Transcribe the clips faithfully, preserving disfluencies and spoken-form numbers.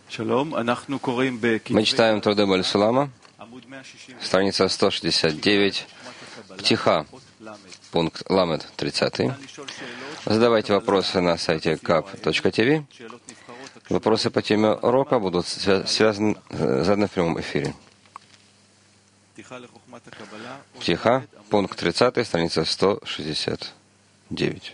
Мы читаем труды Баль-Сулама, страница сто шестьдесят девять, Птиха, пункт Ламед тридцатый. Задавайте вопросы на сайте кап точка ти ви. Вопросы по теме урока будут связаны, заданы в прямом эфире. Птиха, пункт тридцатый, страница сто шестьдесят девять.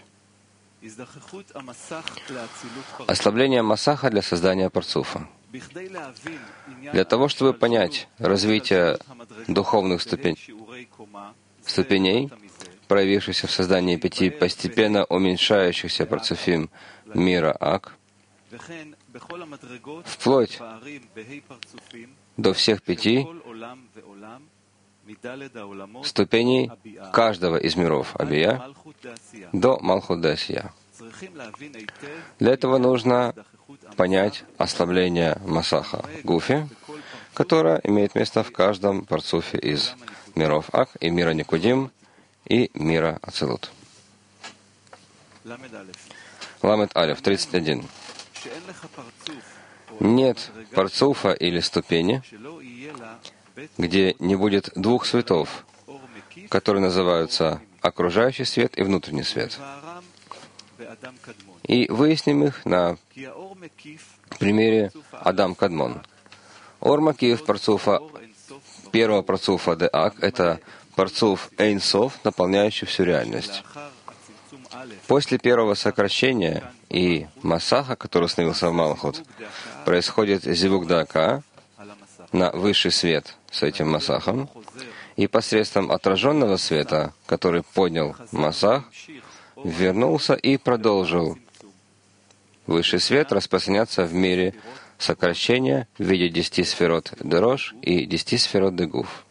Ослабление масаха для создания парцуфа. Для того, чтобы понять развитие духовных ступень, ступеней, проявившихся в создании пяти постепенно уменьшающихся парцуфим мира Ак, вплоть до всех пяти ступеней каждого из миров Абия до Малхут Дасия. Для этого нужно понять ослабление масаха Гуфи, которое имеет место в каждом парцуфе из миров Ак и мира Никудим и мира Ацилут. Ламед Алеф, тридцать один. Нет парцуфа или ступени, где не будет двух светов, которые называются окружающий свет и внутренний свет. И выясним их на примере Адам Кадмон. Ор Макиев парцуфа, первого парцуфа Деак, это парцуф Эйн Соф, наполняющий всю реальность. После первого сокращения и масаха, который установился в Малхут, происходит зивук Дака на высший свет с этим масахом, и посредством отраженного света, который поднял масах, вернулся и продолжил высший свет распространяться в мире сокращения в виде десяти сферот Дерош и десяти сферот Дегуф.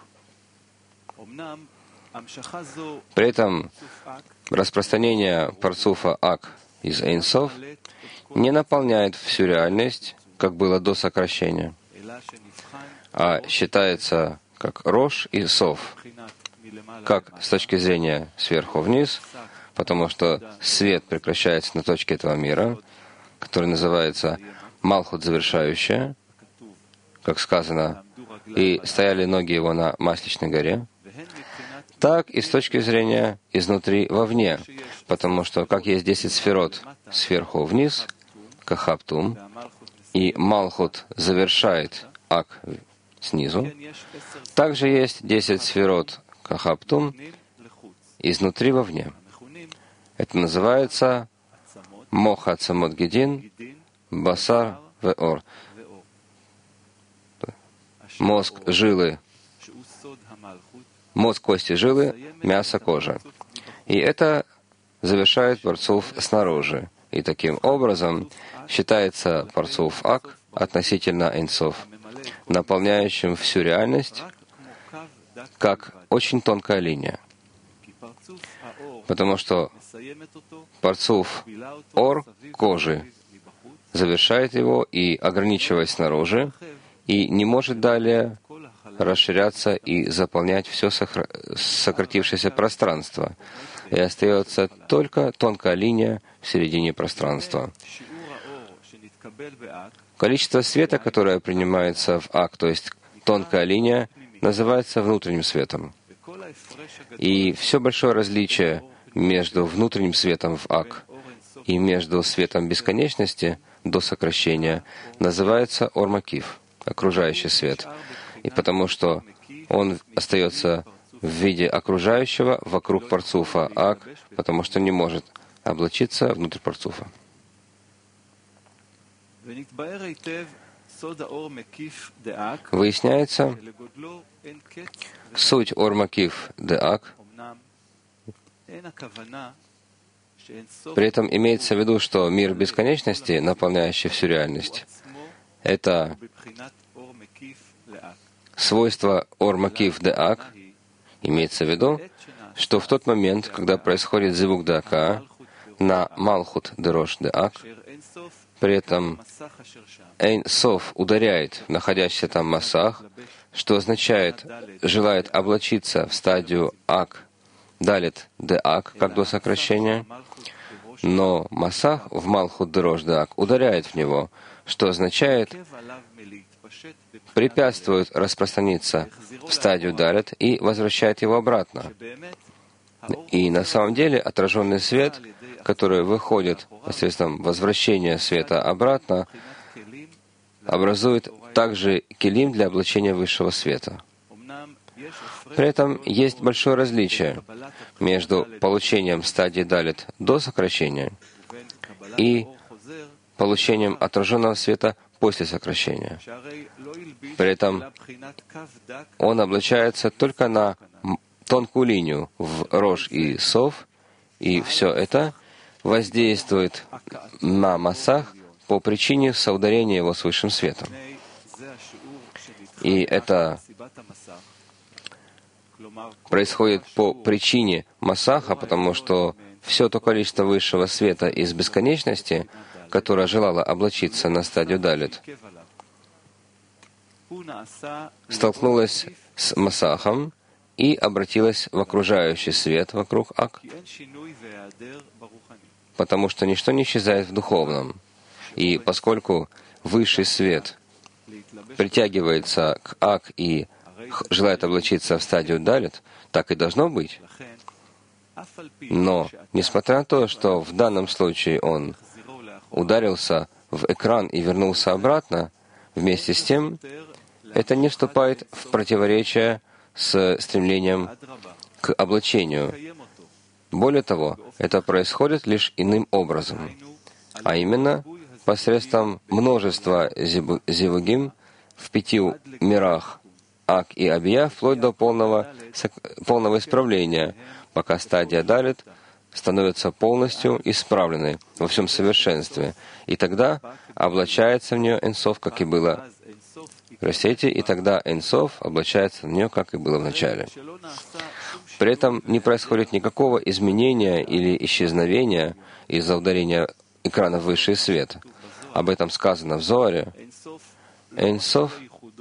При этом распространение парцуфа Ак из Эйнсов не наполняет всю реальность, как было до сокращения, а считается как Рош и Сов, как с точки зрения сверху вниз, потому что свет прекращается на точке этого мира, который называется Малхут завершающая, как сказано, и стояли ноги его на Масличной горе, так и с точки зрения изнутри вовне, потому что как есть десять сферот сверху вниз, Кахаптум, и Малхут завершает Ак снизу, также есть десять сферот Кахаптум изнутри вовне. Это называется Моха Цамот Гедин, Басар Веор. Мозг, жилы, мозг, кости, жилы, мясо, кожа. И это завершает парцуф снаружи. И таким образом считается парцуф Ак относительно Эйнсов, наполняющим всю реальность, как очень тонкая линия. Потому что парцуф Ор кожи завершает его и ограничивает снаружи, и не может далее расширяться и заполнять все сократившееся пространство. И остается только тонкая линия в середине пространства. Количество света, которое принимается в Ак, то есть тонкая линия, называется внутренним светом. И все большое различие между внутренним светом в Ак и между светом бесконечности до сокращения называется Ор Макиф, окружающий свет. И потому что он остается в виде окружающего вокруг парцуфа Ак, потому что не может облачиться внутрь парцуфа. Выясняется, суть Ор Макиф Деак. При этом имеется в виду, что мир бесконечности, наполняющий всю реальность, это свойство Ор Макиф Деак. Имеется в виду, что в тот момент, когда происходит зивук Дака на Малхут Дерош Деак, при этом Эйн Сов ударяет в находящийся там масах, что означает, желает облачиться в стадию Ак, Далит Деак, как до сокращения, но масах в Малхут Дерош Деак ударяет в него, что означает препятствует распространиться в стадию далит и возвращает его обратно. И на самом деле отраженный свет, который выходит посредством возвращения света обратно, образует также килим для облачения высшего света. При этом есть большое различие между получением стадии далит до сокращения и получением отраженного света после сокращения. При этом он облачается только на тонкую линию в рож и сов, и все это воздействует на массах по причине соударения его с высшим светом. И это происходит по причине массаха, потому что все то количество высшего света из бесконечности, которое желало облачиться на стадию далит, столкнулось с массахом и обратилось в окружающий свет вокруг Ак, потому что ничто не исчезает в духовном. И поскольку высший свет притягивается к Ак и желает облачиться в стадию далит, так и должно быть. Но, несмотря на то, что в данном случае он ударился в экран и вернулся обратно, вместе с тем, это не вступает в противоречие с стремлением к облачению. Более того, это происходит лишь иным образом, а именно посредством множества зивугим в пяти мирах Ак и Абия, вплоть до полного, полного исправления, пока стадия далит становится полностью исправленной во всем совершенстве. И тогда облачается в нее Энсов, как и было. Простите, и тогда Энсов облачается в нее, как и было в начале. При этом не происходит никакого изменения или исчезновения из-за ударения экрана в высший свет. Об этом сказано в Зоаре. Энсов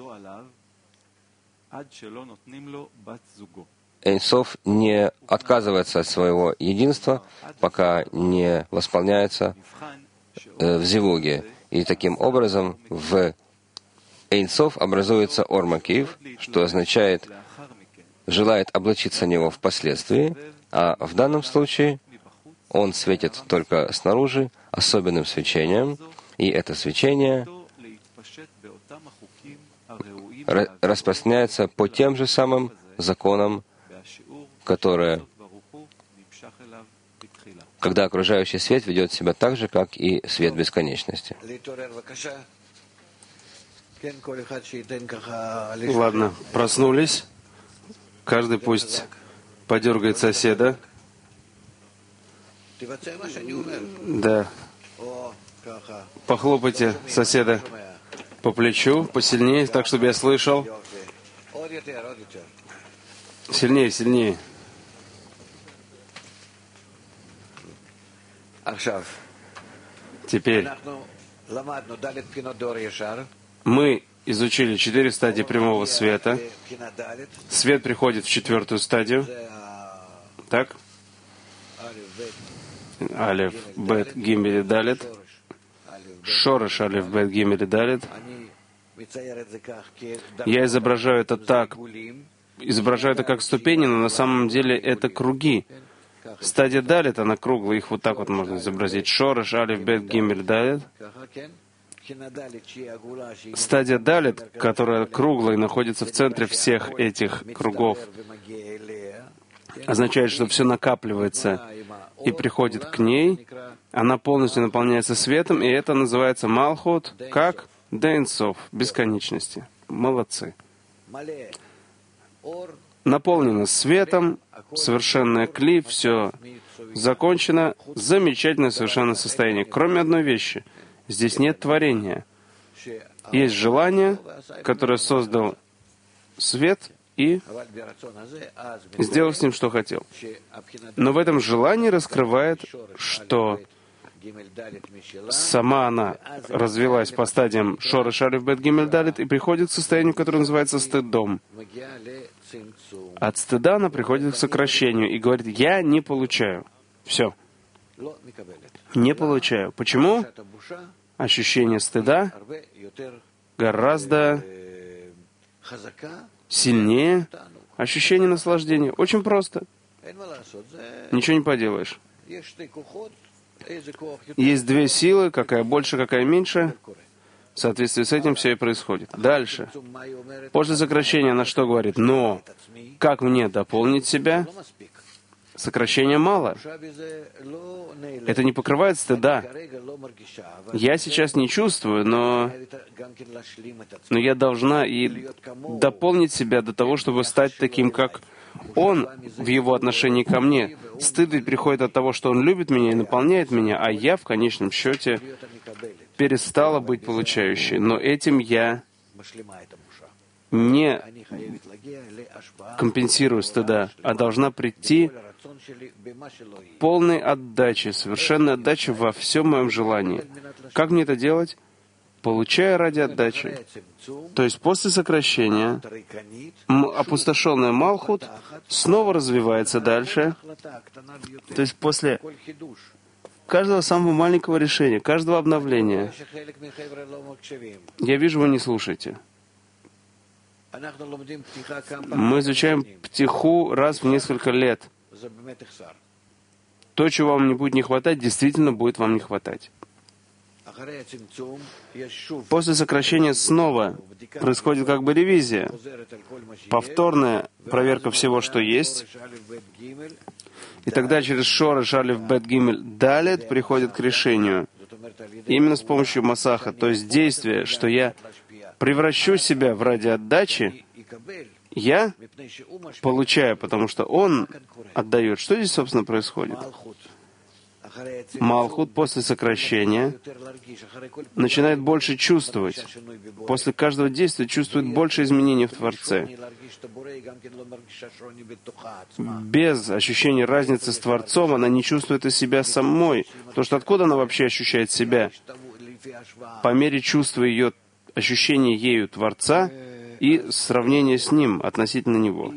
Эйнсоф не отказывается от своего единства, пока не восполняется э, в зивуге. И таким образом в Эйнсоф образуется Ормакив, что означает «желает облачиться в него впоследствии», а в данном случае он светит только снаружи особенным свечением, и это свечение распространяется по тем же самым законам, которые, когда окружающий свет ведет себя так же, как и свет бесконечности. Ладно, проснулись. Каждый пусть подергает соседа. Да. Похлопайте соседа по плечу, посильнее, так, чтобы я слышал. Сильнее, сильнее. Теперь мы изучили четыре стадии прямого света. Свет приходит в четвертую стадию. Так? Алеф, Бет, Гимель, Далет. Шореш, Алеф, Бет, Гимель, Далет. Я изображаю это так, изображаю это как ступени, но на самом деле это круги. Стадия Далет, она круглая, их вот так вот можно изобразить. Шореш, Алеф, Бет, Гимель, Далет. Стадия Далет, которая круглая и находится в центре всех этих кругов, означает, что все накапливается и приходит к ней, она полностью наполняется светом, и это называется Малхут, как Дейнсов, бесконечности. Молодцы. Наполнено светом, совершенное кли, все закончено, замечательное совершенное состояние. Кроме одной вещи. Здесь нет творения. Есть желание, которое создал свет и сделал с ним, что хотел. Но в этом желании раскрывает, что сама она развилась по стадиям Шореш, Алеф, Бет, Гимель, Далет и приходит к состоянию, которое называется стыдом. От стыда она приходит к сокращению и говорит: «Я не получаю». Все. Не получаю. Почему? ощущение стыда гораздо сильнее ощущение наслаждения. Очень просто. Ничего не поделаешь. Есть две силы, какая больше, какая меньше. В соответствии с этим все и происходит. Дальше. После сокращения она что говорит? Но как мне дополнить себя? Сокращения мало. Это не покрывает стыда. Я сейчас не чувствую, но, но я должна и дополнить себя до того, чтобы стать таким, как Он в его отношении ко мне. Стыд ведь приходит от того, что Он любит меня и наполняет меня, а я в конечном счете перестала быть получающей. Но этим я не компенсирую стыда, а должна прийти к полной отдаче, совершенной отдаче во всем моем желании. Как мне это делать? Получая ради отдачи. То есть после сокращения опустошенный Малхут снова развивается дальше. То есть после каждого самого маленького решения, каждого обновления. Я вижу, вы не слушаете. Мы изучаем птиху раз в несколько лет. То, чего вам не будет не хватать, действительно будет вам не хватать. После сокращения снова происходит как бы ревизия, повторная проверка всего, что есть. И тогда через Шореш, Алеф, Бет, Гимель, Далет приходит к решению. Именно с помощью Масаха, то есть действия, что я превращу себя в ради отдачи, я получаю, потому что Он отдает. Что здесь, собственно, происходит? Малхут после сокращения начинает больше чувствовать. После каждого действия чувствует больше изменений в Творце. Без ощущения разницы с Творцом она не чувствует и себя самой. Потому что откуда она вообще ощущает себя? По мере чувства ее ощущения ею Творца и сравнения с Ним относительно Него.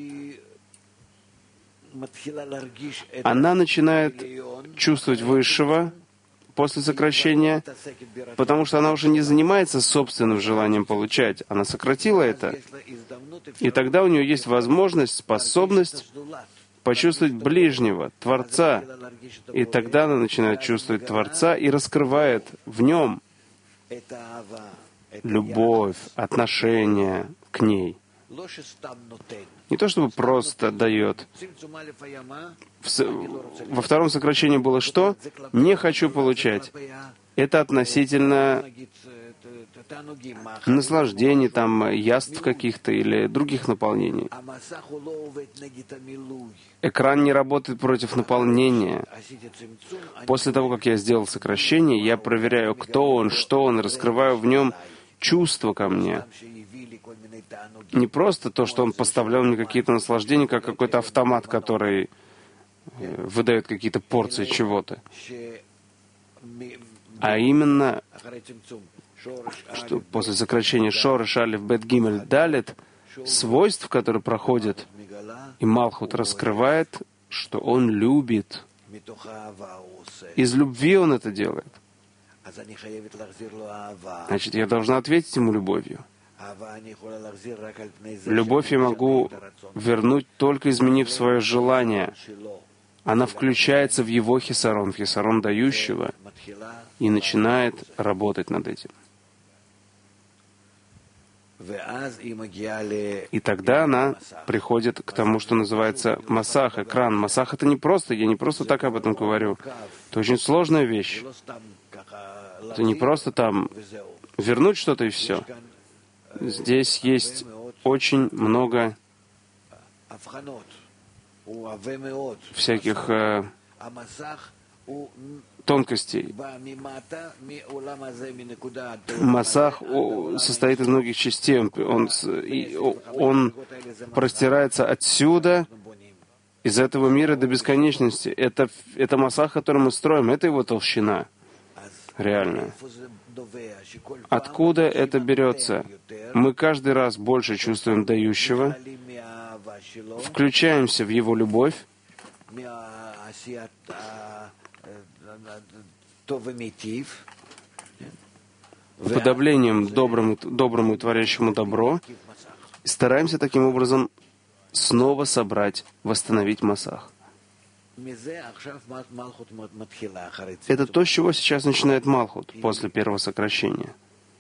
Она начинает чувствовать Высшего после сокращения, потому что она уже не занимается собственным желанием получать. Она сократила это. И тогда у нее есть возможность, способность почувствовать ближнего, Творца. И тогда она начинает чувствовать Творца и раскрывает в нем любовь, отношение к ней. Не то чтобы просто дает. Во втором сокращении было что? Не хочу получать. Это относительно наслаждений, там, яств каких-то или других наполнений. Экран не работает против наполнения. После того, как я сделал сокращение, я проверяю, кто он, что он, раскрываю в нем чувство ко мне. Не просто то, что он поставлял мне какие-то наслаждения, как какой-то автомат, который выдает какие-то порции чего-то. А именно, что после сокращения Шореш, Алеф, Бет, Гимель, Далет, свойств, которые проходят, и Малхут раскрывает, что он любит. Из любви он это делает. Значит, я должна ответить ему любовью. Любовь я могу вернуть, только изменив свое желание. Она включается в его хисарон, в хисарон дающего, и начинает работать над этим. И тогда она приходит к тому, что называется масах, экран. Масах — это не просто, я не просто так об этом говорю. Это очень сложная вещь. Это не просто там вернуть что-то и все. Здесь есть очень много всяких э, тонкостей. Масах состоит из многих частей. Он, он простирается отсюда, из этого мира до бесконечности. Это, это масах, который мы строим, это его толщина реальная. Откуда это берется? Мы каждый раз больше чувствуем дающего, включаемся в его любовь, уподоблением доброму, доброму творящему добро, и стараемся таким образом снова собрать, восстановить Масах. Это то, с чего сейчас начинает Малхут после первого сокращения.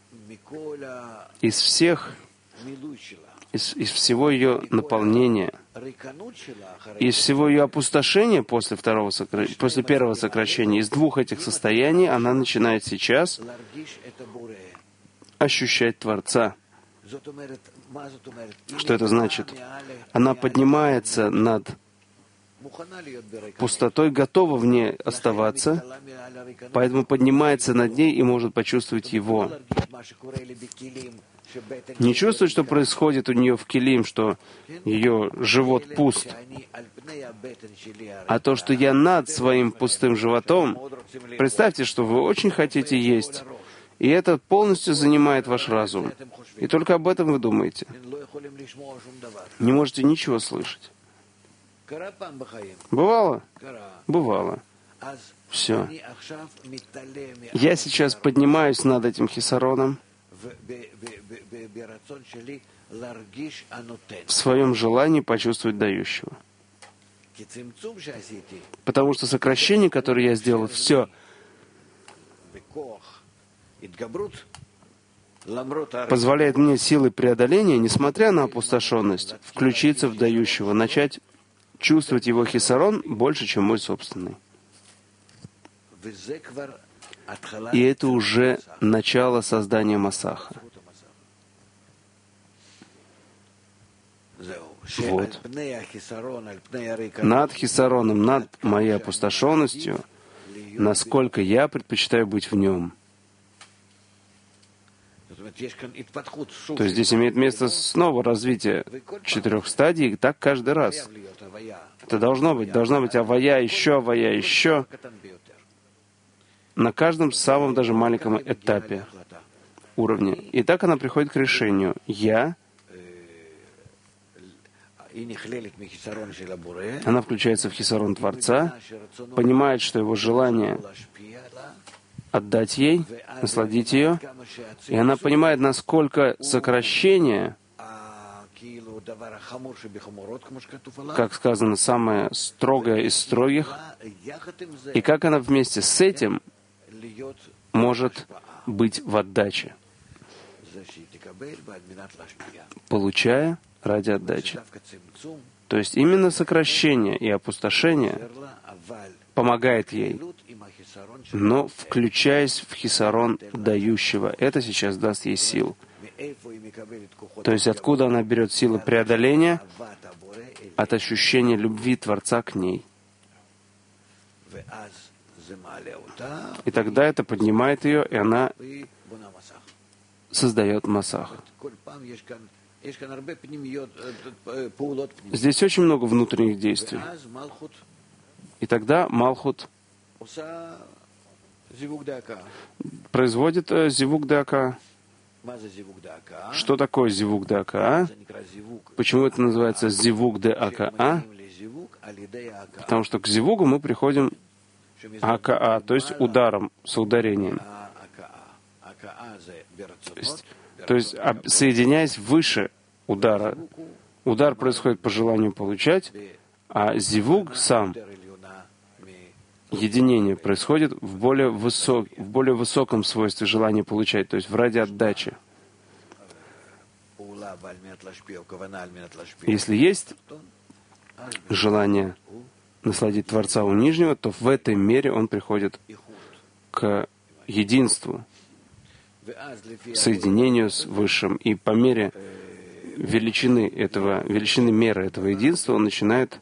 Из всех, из, из всего ее наполнения, из всего ее опустошения после, второго сокра... после первого сокращения, из двух этих состояний она начинает сейчас ощущать Творца. Что это значит? Она поднимается над пустотой, готова в ней оставаться, поэтому поднимается над ней и может почувствовать Его. Не чувствует, что происходит у нее в килим, что ее живот пуст, а то, что я над своим пустым животом. Представьте, что вы очень хотите есть, и это полностью занимает ваш разум. И только об этом вы думаете. Не можете ничего слышать. Бывало? Бывало. Все. Я сейчас поднимаюсь над этим хисароном в своем желании почувствовать дающего. Потому что сокращение, которое я сделал, все позволяет мне силой преодоления, несмотря на опустошенность, включиться в дающего, начать чувствовать его хисарон больше, чем мой собственный. И это уже начало создания Масаха. Вот. Над хисароном, над моей опустошенностью, насколько я предпочитаю быть в нем. То есть здесь имеет место снова развитие четырех стадий, и так каждый раз. Это должно быть. Должна быть авая, еще авая, еще. На каждом самом даже маленьком этапе, уровне. И так она приходит к решению. Я, она включается в хисарон Творца, понимает, что его желание отдать ей, насладить ее, и она понимает, насколько сокращение, как сказано, самое строгое из строгих, и как она вместе с этим может быть в отдаче, получая ради отдачи. То есть именно сокращение и опустошение помогает ей, но включаясь в хисарон дающего. Это сейчас даст ей сил. То есть откуда она берет силы преодоления? От ощущения любви Творца к ней. И тогда это поднимает ее, и она создает Масах. Здесь очень много внутренних действий. И тогда Малхут производит э, зивук дака. Что такое зивук дака? Почему это называется зивук дака? Потому что к зивугу мы приходим ака, то есть ударом, с ударением. То есть, то есть соединяясь выше удара. Удар происходит по желанию получать, а зивук сам, единение, происходит в более, высок, в более высоком свойстве желания получать, то есть в ради отдачи. Если есть желание насладить Творца у нижнего, то в этой мере он приходит к единству, соединению с Высшим. И по мере величины этого, величины меры этого единства он начинает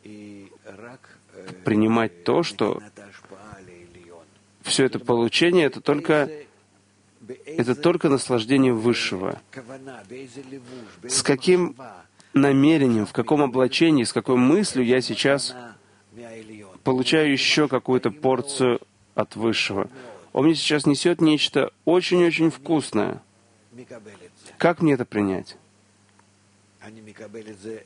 принимать то, что все это получение — это только, это только наслаждение Высшего. С каким намерением, в каком облачении, с какой мыслью я сейчас получаю еще какую-то порцию от Высшего. Он мне сейчас несет нечто очень-очень вкусное. Как мне это принять?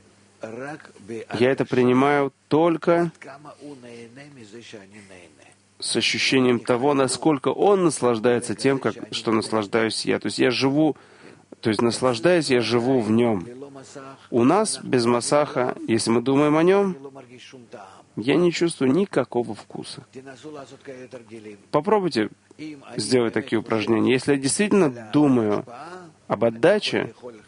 Я это принимаю только с ощущением того, насколько он наслаждается тем, как, что наслаждаюсь я. То есть я живу, то есть наслаждаясь, я живу в нем. У нас без масаха, если мы думаем о нем, я не чувствую никакого вкуса. Попробуйте сделать такие упражнения. Если я действительно думаю об отдаче,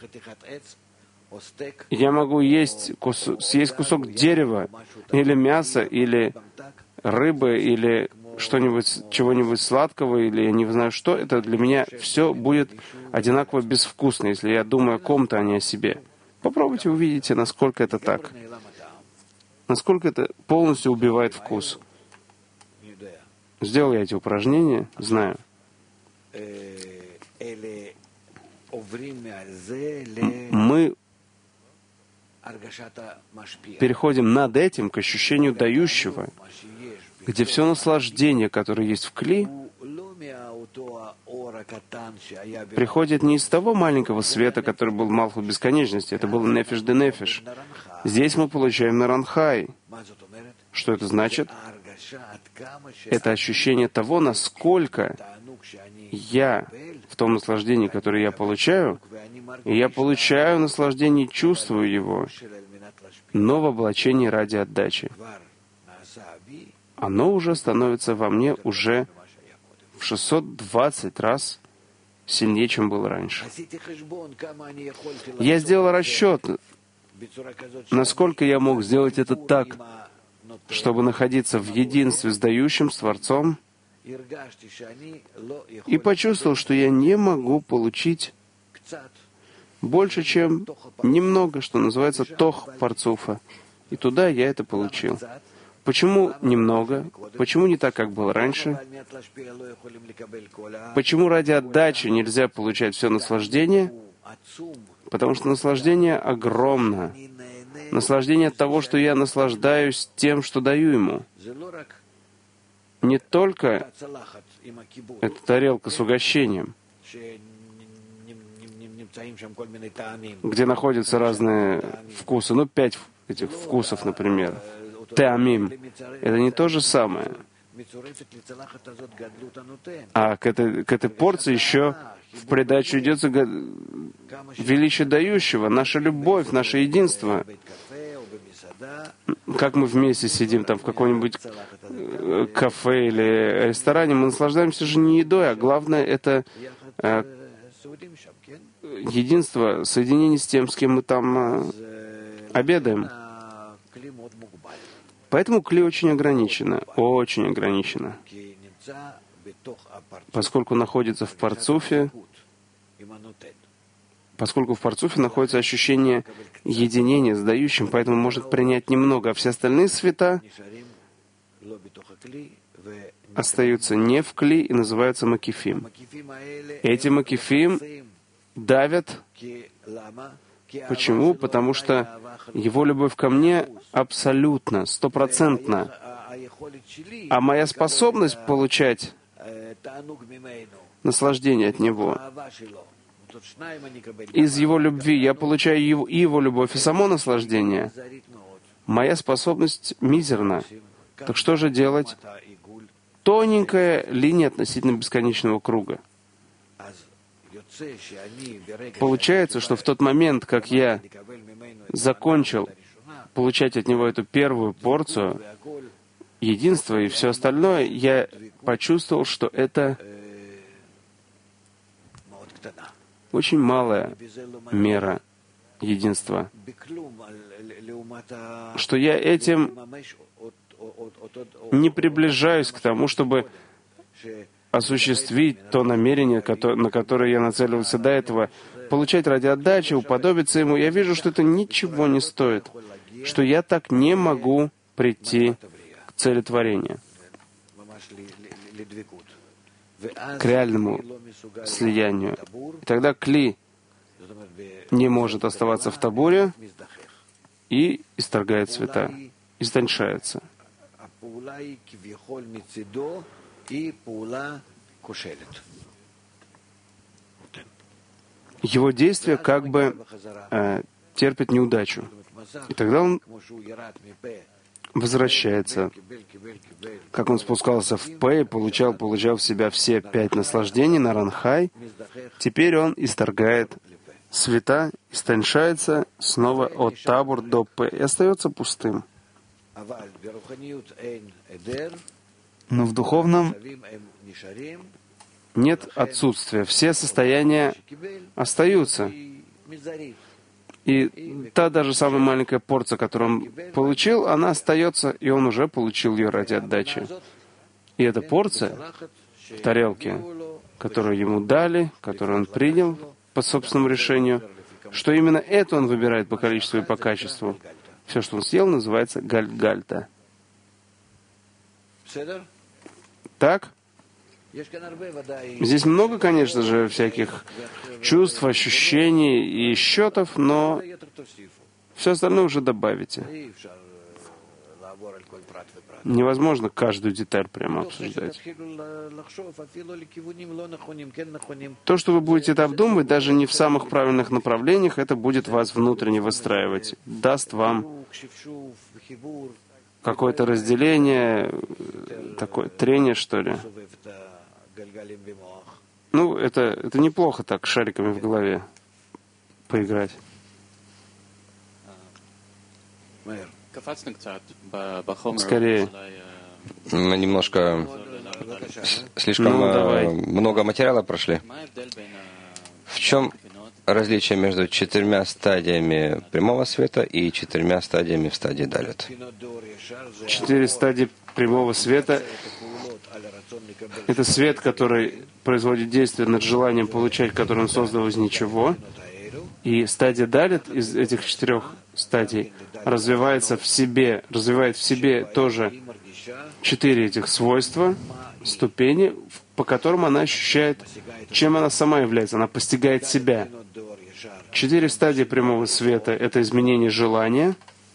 я могу есть кус... съесть кусок дерева, или мяса, или рыбы, или что-нибудь, чего-нибудь сладкого, или я не знаю что, это для меня все будет одинаково безвкусно, если я думаю о ком-то, а не о себе. Попробуйте, увидите, насколько это так. Насколько это полностью убивает вкус. Сделал я эти упражнения, знаю. Мы переходим над этим к ощущению дающего, где все наслаждение, которое есть в кли, приходит не из того маленького света, который был в Малхут бесконечности, это был нефиш де нефиш. Здесь мы получаем наранхай. Что это значит? Это ощущение того, насколько я в том наслаждении, которое я получаю, и я получаю наслаждение, чувствую его, но в облачении ради отдачи. Оно уже становится во мне уже в шестьсот двадцать раз сильнее, чем было раньше. Я сделал расчет, насколько я мог сделать это так, чтобы находиться в единстве с дающим, с Творцом, и почувствовал, что я не могу получить больше, чем немного, что называется тох парцуфа. И туда я это получил. Почему немного? Почему не так, как было раньше? Почему ради отдачи нельзя получать все наслаждение? Потому что наслаждение огромно. Наслаждение от того, что я наслаждаюсь тем, что даю ему. Не только эта тарелка с угощением, где находятся разные вкусы, ну, пять этих вкусов, например. Теамим. Это не то же самое. А к этой, к этой порции еще в придачу идется величие дающего, наша любовь, наше единство. Как мы вместе сидим там в каком-нибудь кафе или ресторане, мы наслаждаемся же не едой, а главное это э, единство, соединение с тем, с кем мы там э, обедаем. Поэтому кли очень ограничено, очень ограничено. Поскольку находится в парцуфе, поскольку в парцуфе находится ощущение единения с дающим, поэтому может принять немного, а все остальные света остаются не в кли и называются макифим. Эти макифим давят. Почему? Потому что его любовь ко мне абсолютно, стопроцентна. А моя способность получать наслаждение от него, из его любви я получаю его, и его любовь, и само наслаждение. Моя способность мизерна. Так что же делать? Тоненькая линия относительно бесконечного круга. Получается, что в тот момент, как я закончил получать от него эту первую порцию единства и все остальное, я почувствовал, что это очень малая мера единства. Что я этим не приближаюсь к тому, чтобы осуществить то намерение, на которое я нацеливался до этого, получать ради отдачи, уподобиться ему. Я вижу, что это ничего не стоит, что я так не могу прийти к цели творения, к реальному слиянию. И тогда кли не может оставаться в табуре и исторгает цвета, истончается. Его действие как бы э, терпит неудачу. И тогда он возвращается. Как он спускался в П и получал, получал в себя все пять наслаждений на Ранхай, теперь он исторгает света, истончается снова от Табур до П и остается пустым. Но в духовном нет отсутствия. Все состояния остаются. И та даже самая маленькая порция, которую он получил, она остается, и он уже получил ее ради отдачи. И эта порция в тарелке, которую ему дали, которую он принял по собственному решению, что именно это он выбирает по количеству и по качеству. Все, что он съел, называется гальгальта. Так? Здесь много, конечно же, всяких чувств, ощущений и счетов, но все остальное уже добавите. Невозможно каждую деталь прямо обсуждать. То, что вы будете это обдумывать, даже не в самых правильных направлениях, это будет вас внутренне выстраивать, даст вам какое-то разделение, такое трение, что ли. Ну, это, это неплохо так шариками в голове поиграть. Скорее. Мы немножко слишком Ну, много материала прошли. В чем различие между четырьмя стадиями прямого света и четырьмя стадиями в стадии Далит? Четыре стадии прямого света — это свет, который производит действие над желанием получать, который он создал из ничего. И стадия Далит из этих четырех стадий развивается в себе, развивает в себе тоже четыре этих свойства, ступени, по которым она ощущает, чем она сама является. Она постигает себя. Четыре стадии прямого света — это изменение желания,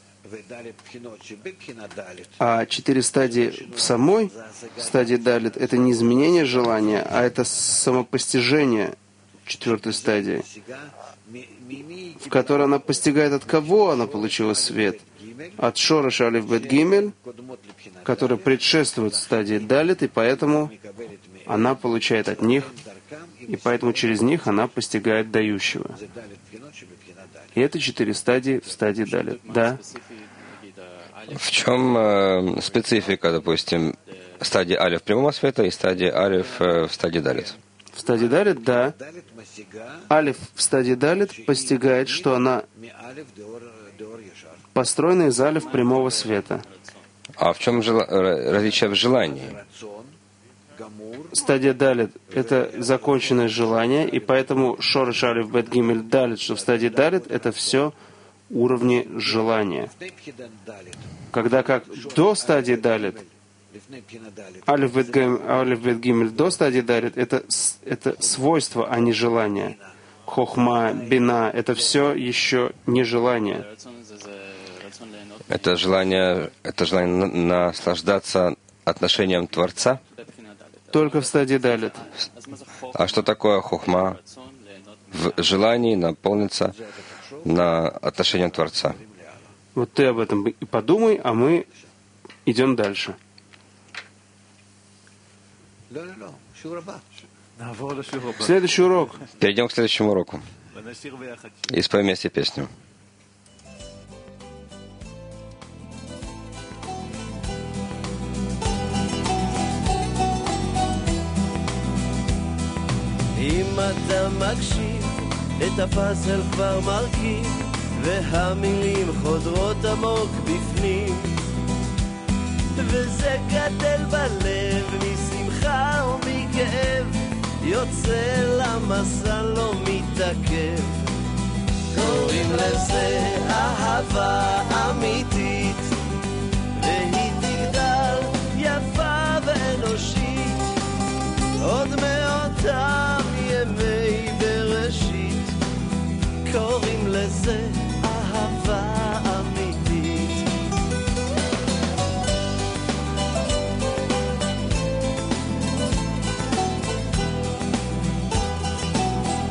а четыре стадии в самой стадии Далит — это не изменение желания, а это самопостижение четвертой стадии, в которой она постигает, от кого она получила свет. От Шорош Алиф Бет Гимель, который предшествует стадии Далит, и поэтому она получает от них, и поэтому через них она постигает дающего. И это четыре стадии в стадии Далит. Да. В чем э, специфика, допустим, стадии Алиф прямого света и стадии Алиф э, в стадии Далит? В стадии Далит, да. Алиф в стадии Далит постигает, что она построена из Алиф прямого света. А в чем жел... различие в желании? Стадия Далит — это законченное желание, и поэтому Шорош Алиф Бет Гимель Далит, что в стадии Далит — это все уровни желания. Когда как до стадии Далит, Алиф Бет Гимель до стадии Далит — это, это свойство, а не желание. Хохма, бина — это все еще не желание. Это желание, это желание наслаждаться отношением Творца? Только в стадии Далит. А что такое хохма? В желании наполниться на отношением Творца. Вот ты об этом и подумай, а мы идем дальше. Следующий урок. Перейдем к следующему уроку. И споем вместе песню. אם אתה מקשיב, את הפאזל כבר מרכיב, והמילים חודרות עמוק בפנים, וזה גדל בלב משמחה ומכאב, יוצא למסע לא מתעכב. קוראים לזה אהבה אמיתית, והיא תגדל יפה ואנושית, עוד מאותם ימי בראשית. קוראים לזה אהבה אמיתית.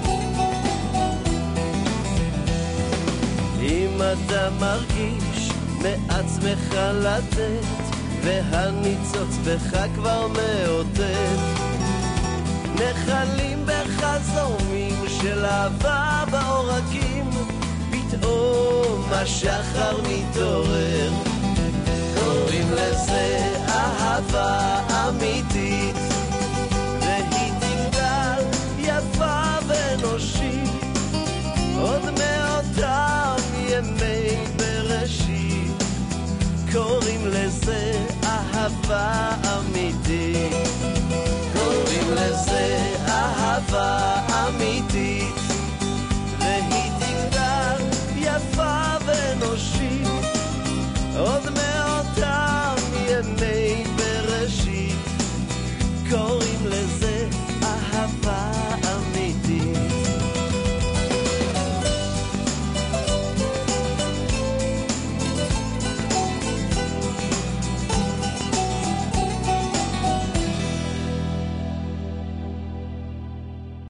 אם אתה מרגיש מעצמך לתת, והניצוץ בך כבר מאותת. נחלים בחזומים של אהבה בעורקים, פתאום השחר מתעורר. קוראים לזה אהבה אמיתית, והיא תגדל יפה ואנושית עוד מאותם ימי בראשית. קוראים לזה אהבה אמיתית, קוראים לזה אהבה אמיתית.